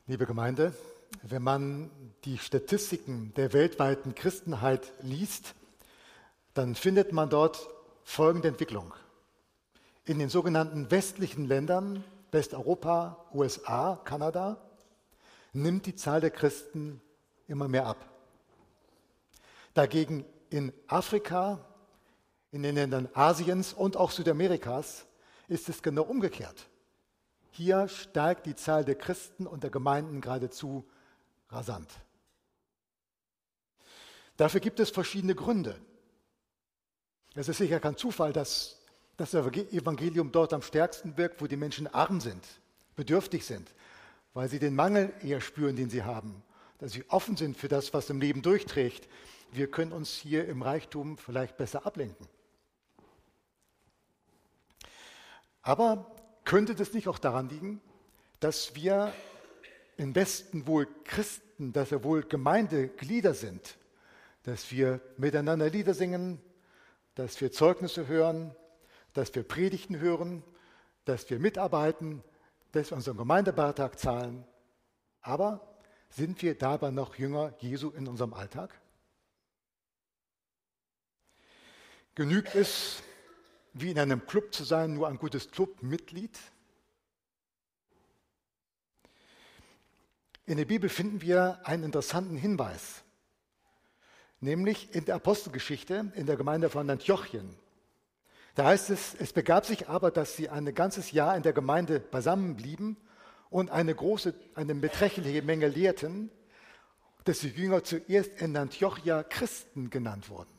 Liebe Gemeinde, wenn man die Statistiken der weltweiten Christenheit liest, dann findet man dort folgende Entwicklung. In den sogenannten westlichen Ländern, Westeuropa, USA, Kanada, nimmt die Zahl der Christen immer mehr ab. Dagegen in Afrika, in den Ländern Asiens und auch Südamerikas ist es genau umgekehrt. Hier steigt die Zahl der Christen und der Gemeinden geradezu rasant. Dafür gibt es verschiedene Gründe. Es ist sicher kein Zufall, dass das Evangelium dort am stärksten wirkt, wo die Menschen arm sind, bedürftig sind, weil sie den Mangel eher spüren, den sie haben, dass sie offen sind für das, was im Leben durchträgt. Wir können uns hier im Reichtum vielleicht besser ablenken. Aber könnte das nicht auch daran liegen, dass wir im Westen wohl Christen, dass wir wohl Gemeindeglieder sind, dass wir miteinander Lieder singen, dass wir Zeugnisse hören, dass wir Predigten hören, dass wir mitarbeiten, dass wir unseren Gemeindebeitrag zahlen. Aber sind wir dabei noch Jünger Jesu in unserem Alltag? Genügt es, wie in einem Club zu sein, nur ein gutes Clubmitglied? In der Bibel finden wir einen interessanten Hinweis, nämlich in der Apostelgeschichte in der Gemeinde von Antiochien. Da heißt es, es begab sich aber, dass sie ein ganzes Jahr in der Gemeinde beisammen blieben und eine beträchtliche Menge lehrten, dass die Jünger zuerst in Antiochia Christen genannt wurden.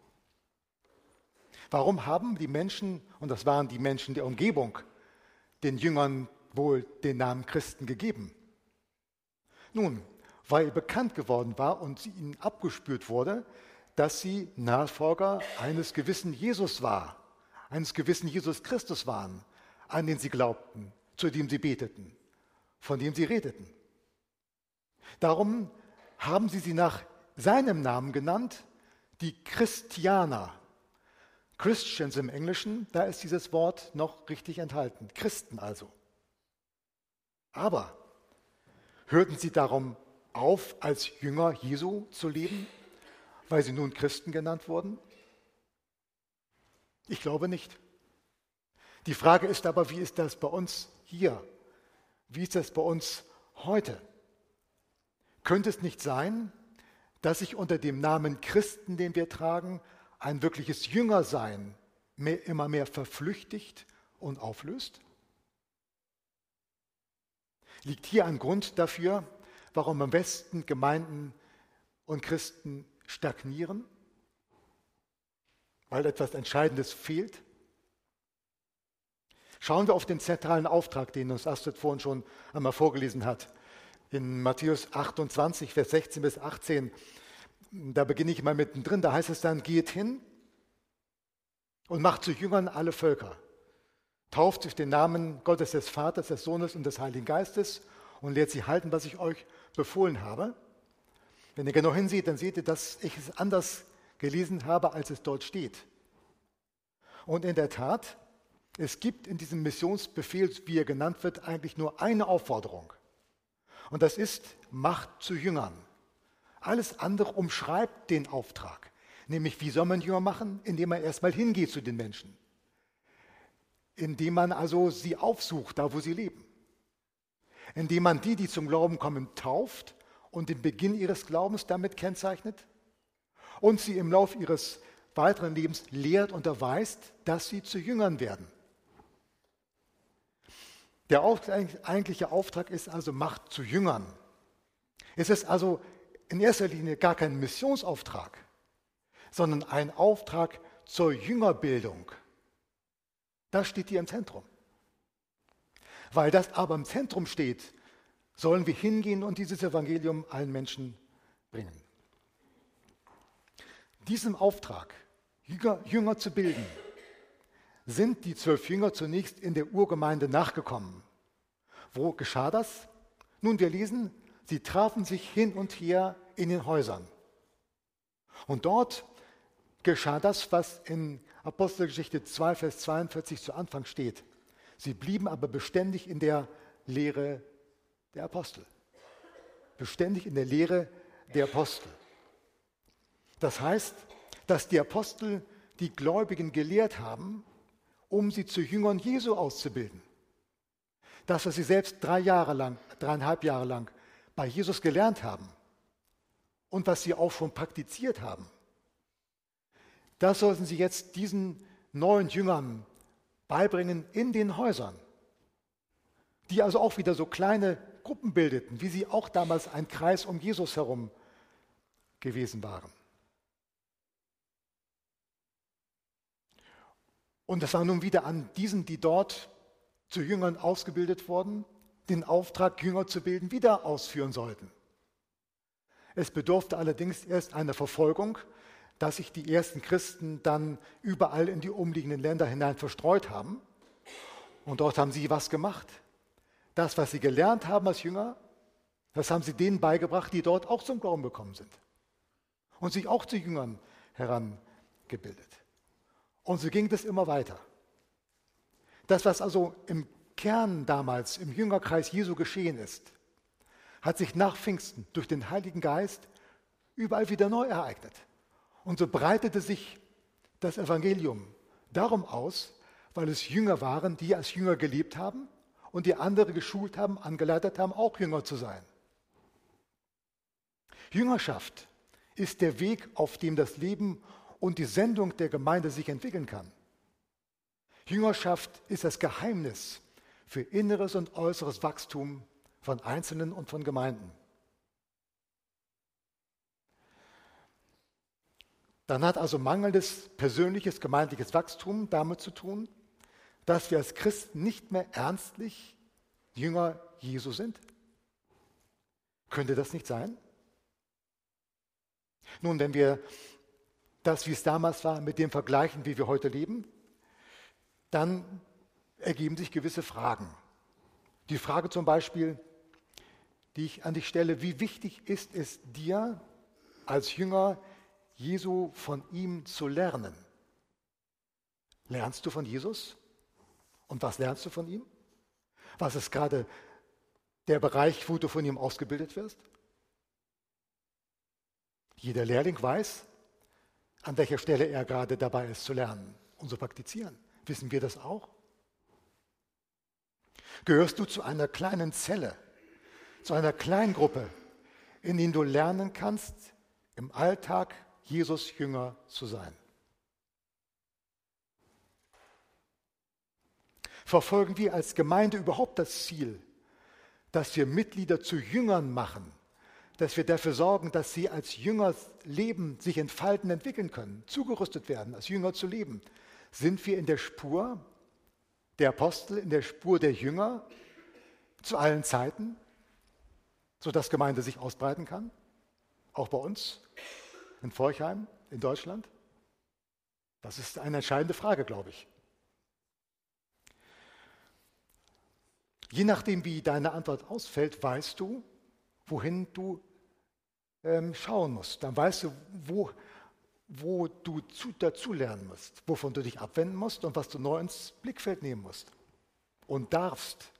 Warum haben die Menschen, und das waren die Menschen der Umgebung, den Jüngern wohl den Namen Christen gegeben? Nun, weil bekannt geworden war und ihnen abgespürt wurde, dass sie Nachfolger eines gewissen Jesus eines gewissen Jesus Christus waren, an den sie glaubten, zu dem sie beteten, von dem sie redeten. Darum haben sie nach seinem Namen genannt, die Christianer. Christians im Englischen, da ist dieses Wort noch richtig enthalten. Christen also. Aber hörten sie darum auf, als Jünger Jesu zu leben, weil sie nun Christen genannt wurden? Ich glaube nicht. Die Frage ist aber, wie ist das bei uns hier? Wie ist das bei uns heute? Könnte es nicht sein, dass sich unter dem Namen Christen, den wir tragen, ein wirkliches Jüngersein immer mehr verflüchtigt und auflöst? Liegt hier ein Grund dafür, warum im Westen Gemeinden und Christen stagnieren? Weil etwas Entscheidendes fehlt? Schauen wir auf den zentralen Auftrag, den uns Astrid vorhin schon einmal vorgelesen hat. In Matthäus 28, Vers 16 bis 18, da beginne ich mal mittendrin, da heißt es dann, geht hin und macht zu Jüngern alle Völker. Tauft durch den Namen Gottes des Vaters, des Sohnes und des Heiligen Geistes und lehrt sie halten, was ich euch befohlen habe. Wenn ihr genau hinseht, dann seht ihr, dass ich es anders gelesen habe, als es dort steht. Und in der Tat, es gibt in diesem Missionsbefehl, wie er genannt wird, eigentlich nur eine Aufforderung. Und das ist, macht zu Jüngern. Alles andere umschreibt den Auftrag. Nämlich, wie soll man Jünger machen? Indem man erstmal hingeht zu den Menschen. Indem man also sie aufsucht, da wo sie leben. Indem man die zum Glauben kommen, tauft und den Beginn ihres Glaubens damit kennzeichnet. Und sie im Lauf ihres weiteren Lebens lehrt und unterweist, dass sie zu Jüngern werden. Der eigentliche Auftrag ist also, macht zu Jüngern. Es ist also in erster Linie gar kein Missionsauftrag, sondern ein Auftrag zur Jüngerbildung. Das steht hier im Zentrum. Weil das aber im Zentrum steht, sollen wir hingehen und dieses Evangelium allen Menschen bringen. Diesem Auftrag, Jünger zu bilden, sind die 12 Jünger zunächst in der Urgemeinde nachgekommen. Wo geschah das? Nun, wir lesen, sie trafen sich hin und her in den Häusern. Und dort geschah das, was in Apostelgeschichte 2, Vers 42 zu Anfang steht. Sie blieben aber beständig in der Lehre der Apostel. beständig in der Lehre der Apostel. Das heißt, dass die Apostel die Gläubigen gelehrt haben, um sie zu Jüngern Jesu auszubilden. Das, was sie selbst 3,5 Jahre lang bei Jesus gelernt haben und was sie auch schon praktiziert haben, das sollten sie jetzt diesen neuen Jüngern beibringen in den Häusern, die also auch wieder so kleine Gruppen bildeten, wie sie auch damals ein Kreis um Jesus herum gewesen waren. Und es war nun wieder an diesen, die dort zu Jüngern ausgebildet wurden, den Auftrag, Jünger zu bilden, wieder ausführen sollten. Es bedurfte allerdings erst einer Verfolgung, dass sich die ersten Christen dann überall in die umliegenden Länder hinein verstreut haben. Und dort haben sie was gemacht. Das, was sie gelernt haben als Jünger, das haben sie denen beigebracht, die dort auch zum Glauben gekommen sind. Und sich auch zu Jüngern herangebildet. Und so ging das immer weiter. Das, was also im Kern damals im Jüngerkreis Jesu geschehen ist, hat sich nach Pfingsten durch den Heiligen Geist überall wieder neu ereignet. Und so breitete sich das Evangelium darum aus, weil es Jünger waren, die als Jünger gelebt haben und die andere geschult haben, angeleitet haben, auch Jünger zu sein. Jüngerschaft ist der Weg, auf dem das Leben und die Sendung der Gemeinde sich entwickeln kann. Jüngerschaft ist das Geheimnis für inneres und äußeres Wachstum von Einzelnen und von Gemeinden. Dann hat also mangelndes persönliches gemeindliches Wachstum damit zu tun, dass wir als Christen nicht mehr ernstlich Jünger Jesu sind. Könnte das nicht sein? Nun, wenn wir das, wie es damals war, mit dem vergleichen, wie wir heute leben, dann ergeben sich gewisse Fragen. Die Frage zum Beispiel, die ich an dich stelle: Wie wichtig ist es dir als Jünger Jesu von ihm zu lernen? Lernst du von Jesus? Und was lernst du von ihm? Was ist gerade der Bereich, wo du von ihm ausgebildet wirst? Jeder Lehrling weiß, an welcher Stelle er gerade dabei ist zu lernen und zu praktizieren. Wissen wir das auch? Gehörst du zu einer kleinen Zelle, zu einer Kleingruppe, in der du lernen kannst, im Alltag Jesus Jünger zu sein? Verfolgen wir als Gemeinde überhaupt das Ziel, dass wir Mitglieder zu Jüngern machen, dass wir dafür sorgen, dass sie als Jünger leben, sich entfalten, entwickeln können, zugerüstet werden, als Jünger zu leben? Sind wir in der Spur der Apostel, in der Spur der Jünger zu allen Zeiten, sodass Gemeinde sich ausbreiten kann? Auch bei uns, in Forchheim, in Deutschland? Das ist eine entscheidende Frage, glaube ich. Je nachdem, wie deine Antwort ausfällt, weißt du, wohin du schauen musst. Dann weißt du, wo du dazulernen musst, wovon du dich abwenden musst und was du neu ins Blickfeld nehmen musst und darfst.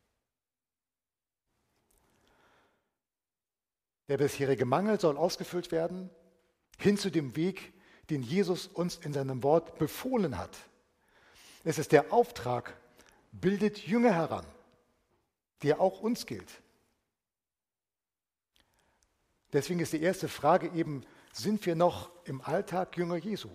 Der bisherige Mangel soll ausgefüllt werden, hin zu dem Weg, den Jesus uns in seinem Wort befohlen hat. Es ist der Auftrag, bildet Jünger heran, der auch uns gilt. Deswegen ist die erste Frage eben: Sind wir noch im Alltag Jünger Jesu?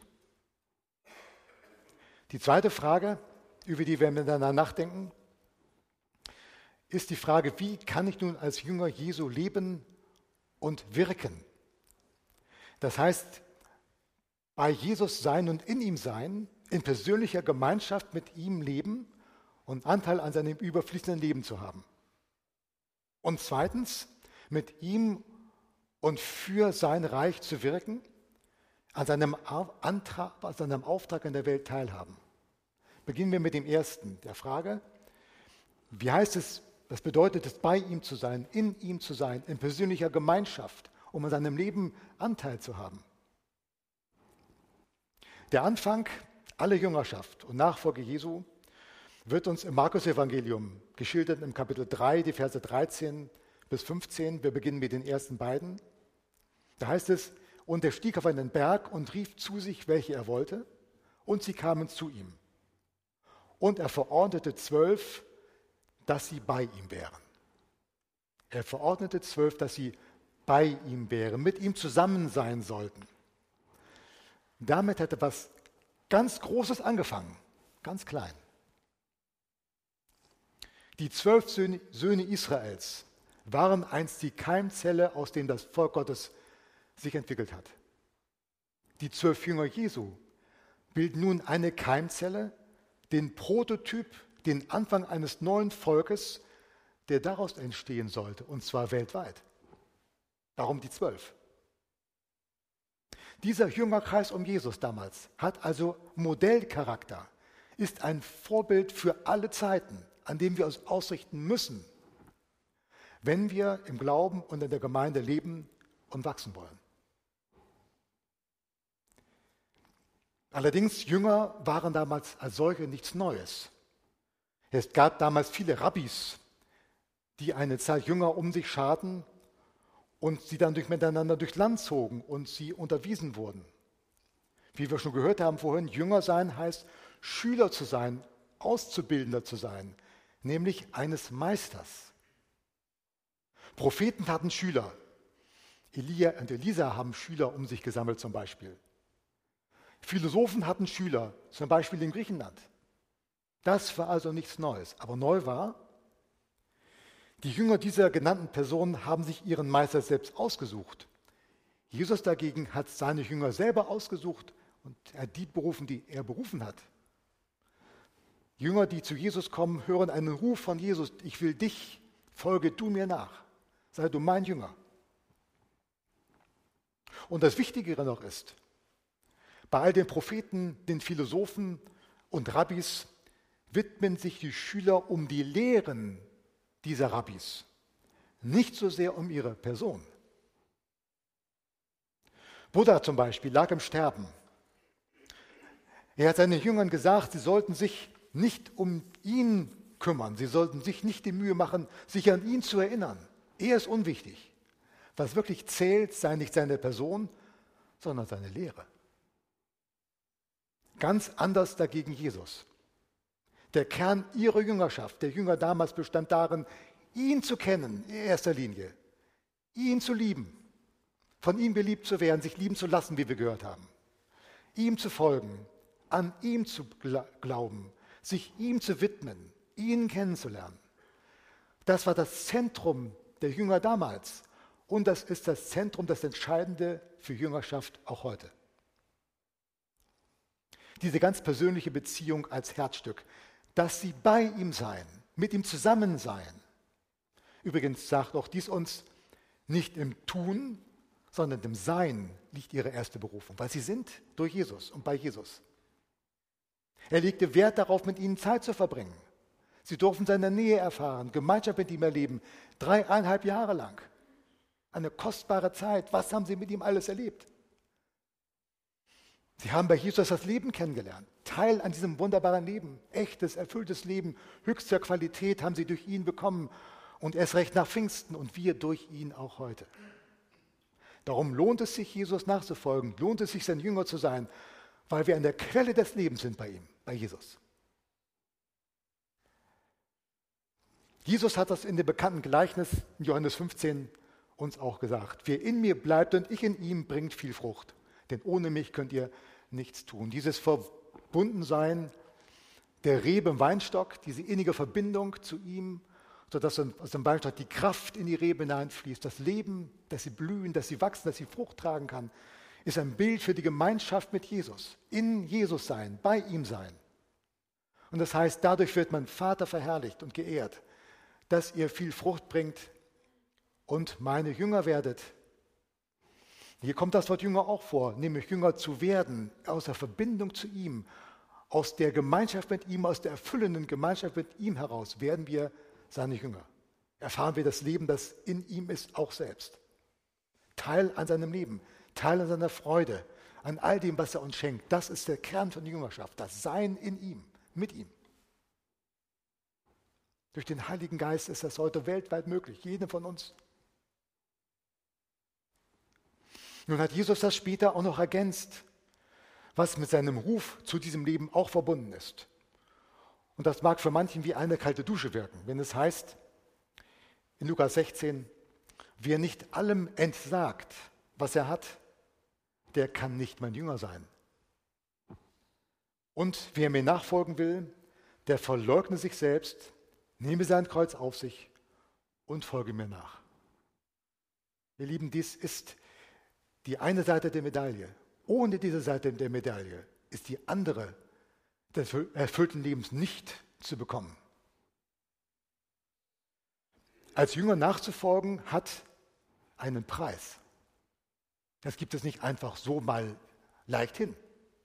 Die zweite Frage, über die wir miteinander nachdenken, ist die Frage: Wie kann ich nun als Jünger Jesu leben und wirken? Das heißt, bei Jesus sein und in ihm sein, in persönlicher Gemeinschaft mit ihm leben und Anteil an seinem überfließenden Leben zu haben. Und zweitens, mit ihm und für sein Reich zu wirken, an seinem Auftrag in der Welt teilhaben. Beginnen wir mit dem ersten, der Frage: Wie heißt es, was bedeutet es, bei ihm zu sein, in persönlicher Gemeinschaft, um an seinem Leben Anteil zu haben? Der Anfang aller Jüngerschaft und Nachfolge Jesu wird uns im Markus-Evangelium geschildert im Kapitel 3, die Verse 13 bis 15. Wir beginnen mit den ersten beiden. Da heißt es, und er stieg auf einen Berg und rief zu sich, welche er wollte, und sie kamen zu ihm. Und er verordnete 12, dass sie bei ihm wären. Er verordnete 12, dass sie bei ihm wären, mit ihm zusammen sein sollten. Damit hätte was ganz Großes angefangen, ganz klein. Die 12 Söhne Israels waren einst die Keimzelle, aus dem das Volk Gottes sich entwickelt hat. Die 12 Jünger Jesu bilden nun eine Keimzelle, den Prototyp, den Anfang eines neuen Volkes, der daraus entstehen sollte, und zwar weltweit. Darum die 12. Dieser Jüngerkreis um Jesus damals hat also Modellcharakter, ist ein Vorbild für alle Zeiten, an dem wir uns ausrichten müssen, wenn wir im Glauben und in der Gemeinde leben und wachsen wollen. Allerdings, Jünger waren damals als solche nichts Neues. Es gab damals viele Rabbis, die eine Zeit Jünger um sich scharten und sie dann miteinander durchs Land zogen und sie unterwiesen wurden. Wie wir schon gehört haben vorhin, Jünger sein heißt, Schüler zu sein, Auszubildender zu sein, nämlich eines Meisters. Propheten hatten Schüler. Elia und Elisa haben Schüler um sich gesammelt zum Beispiel. Philosophen hatten Schüler, zum Beispiel in Griechenland. Das war also nichts Neues. Aber neu war, die Jünger dieser genannten Personen haben sich ihren Meister selbst ausgesucht. Jesus dagegen hat seine Jünger selber ausgesucht und er hat die berufen, die er berufen hat. Jünger, die zu Jesus kommen, hören einen Ruf von Jesus: Ich will dich, folge du mir nach, sei du mein Jünger. Und das Wichtigere noch ist, bei all den Propheten, den Philosophen und Rabbis widmen sich die Schüler um die Lehren dieser Rabbis, nicht so sehr um ihre Person. Buddha zum Beispiel lag im Sterben. Er hat seinen Jüngern gesagt, sie sollten sich nicht um ihn kümmern, sie sollten sich nicht die Mühe machen, sich an ihn zu erinnern. Er ist unwichtig. Was wirklich zählt, sei nicht seine Person, sondern seine Lehre. Ganz anders dagegen Jesus. Der Kern ihrer Jüngerschaft, der Jünger damals, bestand darin, ihn zu kennen in erster Linie, ihn zu lieben, von ihm geliebt zu werden, sich lieben zu lassen, wie wir gehört haben, ihm zu folgen, an ihm zu glauben, sich ihm zu widmen, ihn kennenzulernen. Das war das Zentrum der Jünger damals und das ist das Zentrum, das Entscheidende für Jüngerschaft auch heute. Diese ganz persönliche Beziehung als Herzstück, dass sie bei ihm seien, mit ihm zusammen seien. Übrigens sagt auch dies uns, nicht im Tun, sondern im Sein liegt ihre erste Berufung, weil sie sind durch Jesus und bei Jesus. Er legte Wert darauf, mit ihnen Zeit zu verbringen. Sie durften seine Nähe erfahren, Gemeinschaft mit ihm erleben, 3,5 Jahre lang. Eine kostbare Zeit. Was haben sie mit ihm alles erlebt? Sie haben bei Jesus das Leben kennengelernt. Teil an diesem wunderbaren Leben. Echtes, erfülltes Leben, höchster Qualität haben sie durch ihn bekommen. Und erst recht nach Pfingsten und wir durch ihn auch heute. Darum lohnt es sich, Jesus nachzufolgen. Lohnt es sich, sein Jünger zu sein, weil wir an der Quelle des Lebens sind bei ihm, bei Jesus. Jesus hat das in dem bekannten Gleichnis in Johannes 15 uns auch gesagt. Wer in mir bleibt und ich in ihm, bringt viel Frucht. Denn ohne mich könnt ihr nichts tun. Dieses Verbundensein der Rebe im Weinstock, diese innige Verbindung zu ihm, sodass aus dem Weinstock die Kraft in die Rebe hineinfließt, das Leben, dass sie blühen, dass sie wachsen, dass sie Frucht tragen kann, ist ein Bild für die Gemeinschaft mit Jesus. In Jesus sein, bei ihm sein. Und das heißt, dadurch wird mein Vater verherrlicht und geehrt, dass ihr viel Frucht bringt und meine Jünger werdet. Hier kommt das Wort Jünger auch vor, nämlich Jünger zu werden, aus der Verbindung zu ihm, aus der Gemeinschaft mit ihm, aus der erfüllenden Gemeinschaft mit ihm heraus werden wir seine Jünger. Erfahren wir das Leben, das in ihm ist, auch selbst. Teil an seinem Leben, Teil an seiner Freude, an all dem, was er uns schenkt. Das ist der Kern von Jüngerschaft, das Sein in ihm, mit ihm. Durch den Heiligen Geist ist das heute weltweit möglich, jedem von uns. Nun hat Jesus das später auch noch ergänzt, was mit seinem Ruf zu diesem Leben auch verbunden ist. Und das mag für manchen wie eine kalte Dusche wirken, wenn es heißt in Lukas 16, wer nicht allem entsagt, was er hat, der kann nicht mein Jünger sein. Und wer mir nachfolgen will, der verleugne sich selbst, nehme sein Kreuz auf sich und folge mir nach. Ihr Lieben, dies ist die eine Seite der Medaille. Ohne diese Seite der Medaille ist die andere des erfüllten Lebens nicht zu bekommen. Als Jünger nachzufolgen hat einen Preis. Das gibt es nicht einfach so mal leicht hin.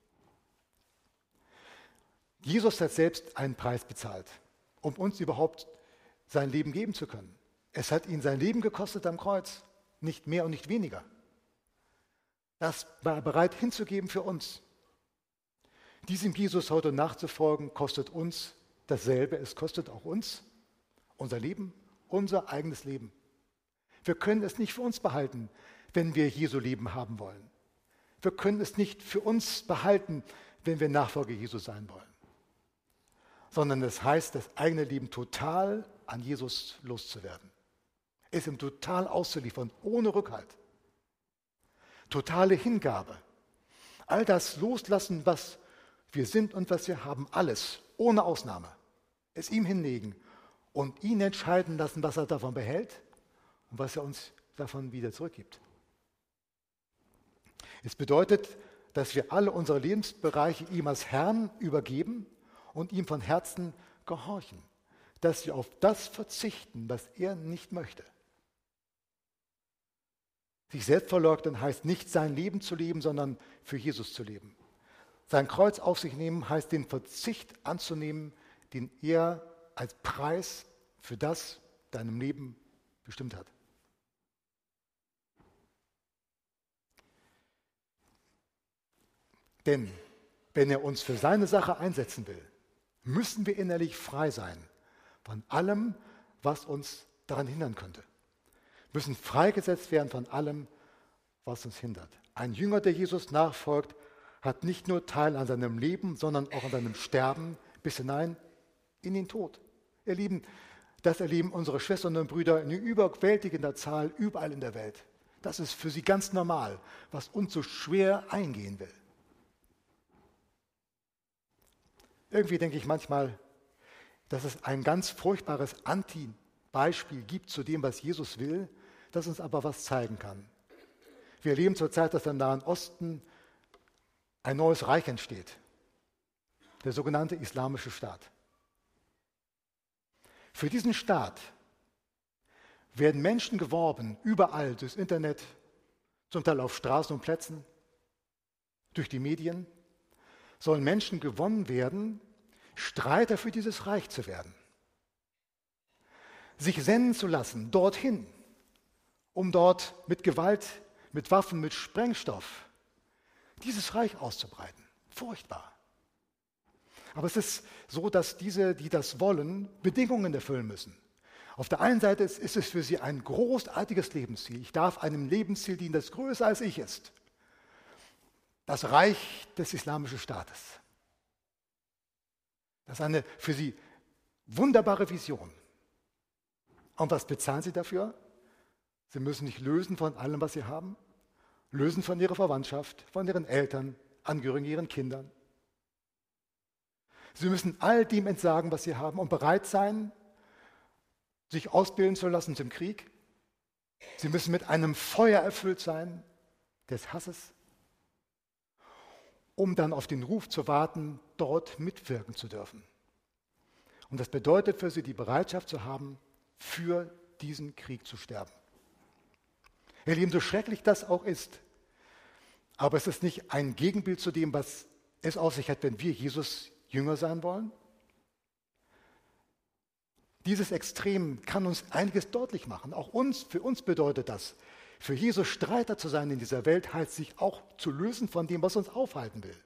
Jesus hat selbst einen Preis bezahlt, um uns überhaupt sein Leben geben zu können. Es hat ihn sein Leben gekostet am Kreuz, nicht mehr und nicht weniger. Das war er bereit hinzugeben für uns. Diesem Jesus heute nachzufolgen, kostet uns dasselbe. Es kostet auch uns unser Leben, unser eigenes Leben. Wir können es nicht für uns behalten, wenn wir Jesu Leben haben wollen. Wir können es nicht für uns behalten, wenn wir Nachfolger Jesu sein wollen. Sondern es heißt, das eigene Leben total an Jesus loszuwerden. Es ihm total auszuliefern, ohne Rückhalt. Totale Hingabe. All das loslassen, was wir sind und was wir haben, alles, ohne Ausnahme. Es ihm hinlegen und ihn entscheiden lassen, was er davon behält und was er uns davon wieder zurückgibt. Es bedeutet, dass wir alle unsere Lebensbereiche ihm als Herrn übergeben und ihm von Herzen gehorchen, dass wir auf das verzichten, was er nicht möchte. Sich selbst verleugnen heißt nicht, sein Leben zu leben, sondern für Jesus zu leben. Sein Kreuz auf sich nehmen heißt, den Verzicht anzunehmen, den er als Preis für das deinem Leben bestimmt hat. Denn wenn er uns für seine Sache einsetzen will, müssen wir innerlich frei sein von allem, was uns daran hindern könnte. Müssen freigesetzt werden von allem, was uns hindert. Ein Jünger, der Jesus nachfolgt, hat nicht nur Teil an seinem Leben, sondern auch an seinem Sterben bis hinein in den Tod. Ihr Lieben, das erleben unsere Schwestern und Brüder in überwältigender Zahl überall in der Welt. Das ist für sie ganz normal, was uns so schwer eingehen will. Irgendwie denke ich manchmal, dass es ein ganz furchtbares Anti-Beispiel gibt zu dem, was Jesus will, das uns aber was zeigen kann. Wir erleben zurzeit, dass im Nahen Osten ein neues Reich entsteht, der sogenannte Islamische Staat. Für diesen Staat werden Menschen geworben, überall durchs Internet, zum Teil auf Straßen und Plätzen, durch die Medien, sollen Menschen gewonnen werden, Streiter für dieses Reich zu werden. Sich senden zu lassen, dorthin, um dort mit Gewalt, mit Waffen, mit Sprengstoff dieses Reich auszubreiten. Furchtbar. Aber es ist so, dass diese, die das wollen, Bedingungen erfüllen müssen. Auf der einen Seite ist es für sie ein großartiges Lebensziel. Ich darf einem Lebensziel dienen, das größer als ich ist. Das Reich des Islamischen Staates. Das ist eine für sie wunderbare Vision. Und was bezahlen sie dafür? Sie müssen sich lösen von allem, was sie haben. Lösen von ihrer Verwandtschaft, von ihren Eltern, Angehörigen, ihren Kindern. Sie müssen all dem entsagen, was sie haben und bereit sein, sich ausbilden zu lassen zum Krieg. Sie müssen mit einem Feuer erfüllt sein, des Hasses, um dann auf den Ruf zu warten, dort mitwirken zu dürfen. Und das bedeutet für sie die Bereitschaft zu haben, für diesen Krieg zu sterben. Ihr Lieben, so schrecklich das auch ist, aber es ist nicht ein Gegenbild zu dem, was es auf sich hat, wenn wir Jesus Jünger sein wollen. Dieses Extrem kann uns einiges deutlich machen. Auch für uns bedeutet das, für Jesus Streiter zu sein in dieser Welt, heißt sich auch zu lösen von dem, was uns aufhalten will.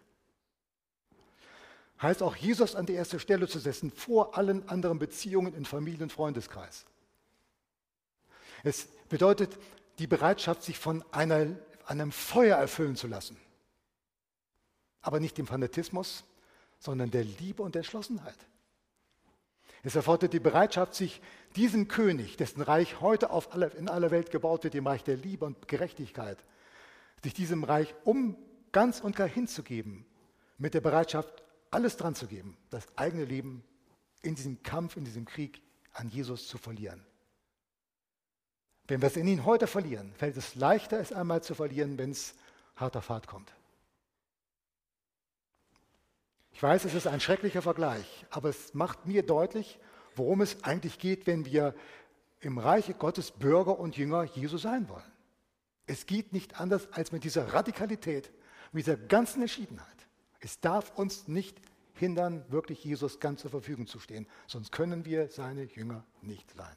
Heißt auch, Jesus an die erste Stelle zu setzen, vor allen anderen Beziehungen in Familie und Freundeskreis. Es bedeutet die Bereitschaft, sich von einer an einem Feuer erfüllen zu lassen. Aber nicht dem Fanatismus, sondern der Liebe und der Entschlossenheit. Es erfordert die Bereitschaft, sich diesem König, dessen Reich heute in aller Welt gebaut wird, dem Reich der Liebe und Gerechtigkeit, sich diesem Reich ganz und gar hinzugeben, mit der Bereitschaft, alles dran zu geben, das eigene Leben in diesem Kampf, in diesem Krieg an Jesus zu verlieren. Wenn wir es in ihn heute verlieren, fällt es leichter, es einmal zu verlieren, wenn es hart auf hart kommt. Ich weiß, es ist ein schrecklicher Vergleich, aber es macht mir deutlich, worum es eigentlich geht, wenn wir im Reiche Gottes Bürger und Jünger Jesu sein wollen. Es geht nicht anders als mit dieser Radikalität, mit dieser ganzen Entschiedenheit. Es darf uns nicht hindern, wirklich Jesus ganz zur Verfügung zu stehen, sonst können wir seine Jünger nicht sein.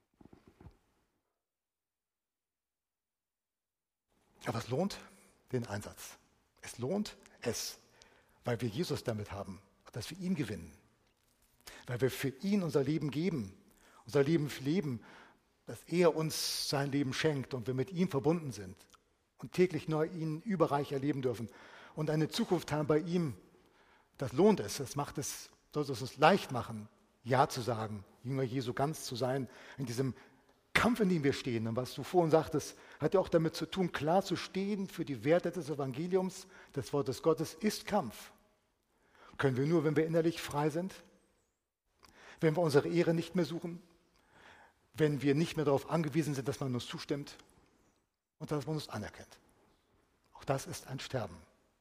Aber es lohnt den Einsatz. Es lohnt es, weil wir Jesus damit haben, dass wir ihn gewinnen. Weil wir für ihn unser Leben geben, unser Leben leben, dass er uns sein Leben schenkt und wir mit ihm verbunden sind und täglich neu ihn überreich erleben dürfen und eine Zukunft haben bei ihm. Das lohnt es, soll es uns leicht machen, Ja zu sagen, Jünger Jesu ganz zu sein, in diesem Kampf, in dem wir stehen. Und was du vorhin sagtest, hat ja auch damit zu tun, klar zu stehen für die Werte des Evangeliums, des Wortes Gottes, ist Kampf. Können wir nur, wenn wir innerlich frei sind, wenn wir unsere Ehre nicht mehr suchen, wenn wir nicht mehr darauf angewiesen sind, dass man uns zustimmt und dass man uns anerkennt. Auch das ist ein Sterben.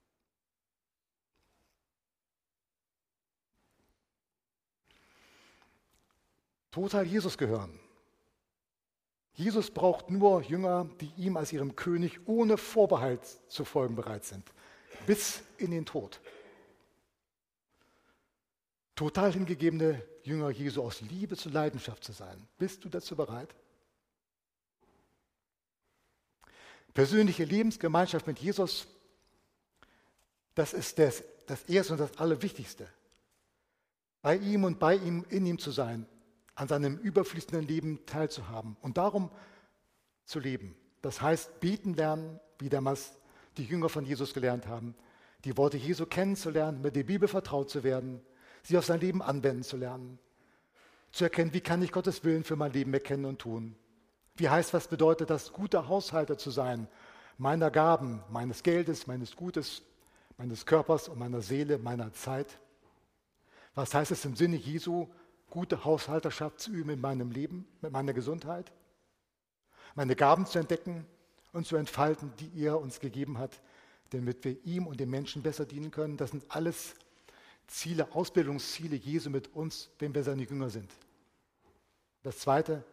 Total Jesus gehören. Jesus braucht nur Jünger, die ihm als ihrem König ohne Vorbehalt zu folgen bereit sind, bis in den Tod. Total hingegebene Jünger Jesu aus Liebe zur Leidenschaft zu sein. Bist du dazu bereit? Persönliche Lebensgemeinschaft mit Jesus, das ist das Erste und das Allerwichtigste. Bei ihm und in ihm zu sein, an seinem überfließenden Leben teilzuhaben und darum zu leben. Das heißt, beten lernen, wie damals die Jünger von Jesus gelernt haben, die Worte Jesu kennenzulernen, mit der Bibel vertraut zu werden, sie auf sein Leben anwenden zu lernen, zu erkennen, wie kann ich Gottes Willen für mein Leben erkennen und tun. Was bedeutet das, guter Haushalter zu sein, meiner Gaben, meines Geldes, meines Gutes, meines Körpers und meiner Seele, meiner Zeit. Was heißt es im Sinne Jesu, gute Haushalterschaft zu üben in meinem Leben, mit meiner Gesundheit, meine Gaben zu entdecken und zu entfalten, die er uns gegeben hat, damit wir ihm und den Menschen besser dienen können. Das sind alles Ziele, Ausbildungsziele Jesu mit uns, wenn wir seine Jünger sind. Das Zweite,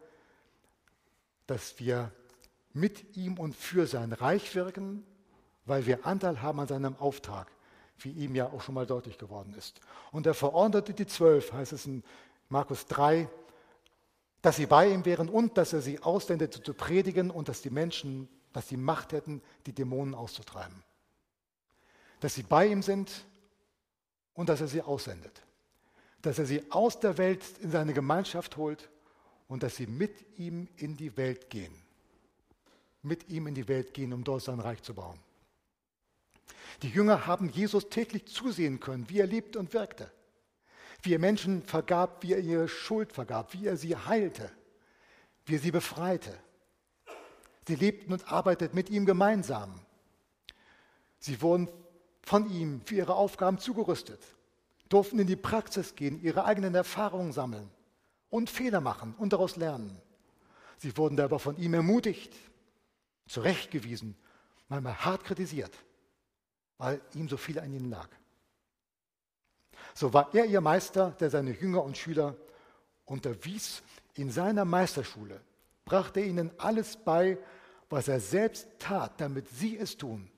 dass wir mit ihm und für sein Reich wirken, weil wir Anteil haben an seinem Auftrag, wie ihm ja auch schon mal deutlich geworden ist. Und er verordnete die 12, heißt es in Markus 3, dass sie bei ihm wären und dass er sie aussendete zu predigen und dass die Menschen, dass sie Macht hätten, die Dämonen auszutreiben. Dass sie bei ihm sind und dass er sie aussendet. Dass er sie aus der Welt in seine Gemeinschaft holt und dass sie mit ihm in die Welt gehen. Mit ihm in die Welt gehen, um dort sein Reich zu bauen. Die Jünger haben Jesus täglich zusehen können, wie er lebte und wirkte. Wie er Menschen vergab, wie er ihre Schuld vergab, wie er sie heilte, wie er sie befreite. Sie lebten und arbeiteten mit ihm gemeinsam. Sie wurden von ihm für ihre Aufgaben zugerüstet, durften in die Praxis gehen, ihre eigenen Erfahrungen sammeln und Fehler machen und daraus lernen. Sie wurden dabei von ihm ermutigt, zurechtgewiesen, manchmal hart kritisiert, weil ihm so viel an ihnen lag. So war er ihr Meister, der seine Jünger und Schüler unterwies. In seiner Meisterschule brachte er ihnen alles bei, was er selbst tat, damit sie es tun.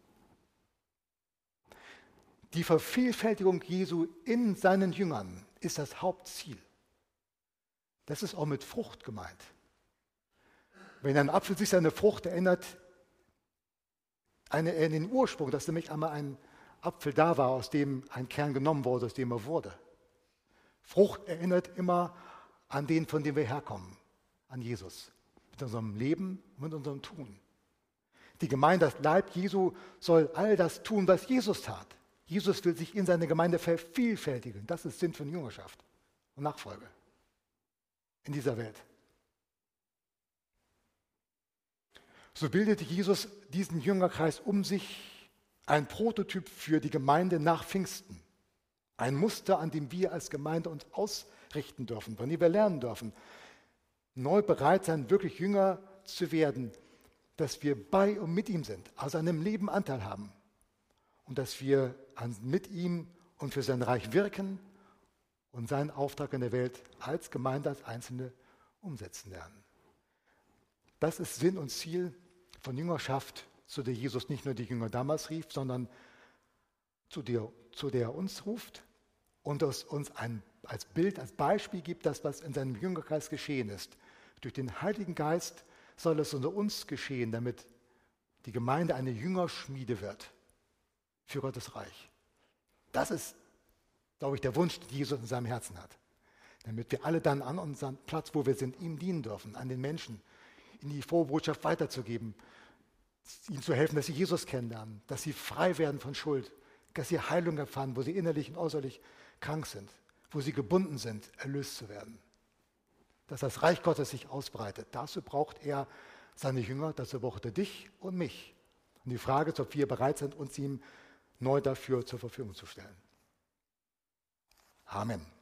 Die Vervielfältigung Jesu in seinen Jüngern ist das Hauptziel. Das ist auch mit Frucht gemeint. Wenn ein Apfel sich seine Frucht erinnert, an den Ursprung, dass nämlich einmal ein Apfel da war, aus dem ein Kern genommen wurde, aus dem er wurde. Frucht erinnert immer an den, von dem wir herkommen, an Jesus. Mit unserem Leben, mit unserem Tun. Die Gemeinde, das Leib Jesu, soll all das tun, was Jesus tat. Jesus will sich in seine Gemeinde vervielfältigen. Das ist Sinn von Jüngerschaft und Nachfolge in dieser Welt. So bildete Jesus diesen Jüngerkreis um sich, ein Prototyp für die Gemeinde nach Pfingsten. Ein Muster, an dem wir als Gemeinde uns ausrichten dürfen, von dem wir lernen dürfen. Neu bereit sein, wirklich Jünger zu werden, dass wir bei und mit ihm sind, an seinem Leben Anteil haben und dass wir mit ihm und für sein Reich wirken und seinen Auftrag in der Welt als Gemeinde, als Einzelne umsetzen lernen. Das ist Sinn und Ziel von Jüngerschaft, zu der Jesus nicht nur die Jünger damals rief, sondern zu der er uns ruft und es uns als Bild, als Beispiel gibt, das, was in seinem Jüngerkreis geschehen ist. Durch den Heiligen Geist soll es unter uns geschehen, damit die Gemeinde eine Jüngerschmiede wird für Gottes Reich. Das ist, glaube ich, der Wunsch, den Jesus in seinem Herzen hat. Damit wir alle dann an unserem Platz, wo wir sind, ihm dienen dürfen, an den Menschen, ihnen die frohe Botschaft weiterzugeben, ihnen zu helfen, dass sie Jesus kennenlernen, dass sie frei werden von Schuld, dass sie Heilung erfahren, wo sie innerlich und äußerlich krank sind, wo sie gebunden sind, erlöst zu werden. Dass das Reich Gottes sich ausbreitet. Dazu braucht er seine Jünger, dazu braucht er dich und mich. Und die Frage ist, ob wir bereit sind, uns ihm neu dafür zur Verfügung zu stellen. Amen.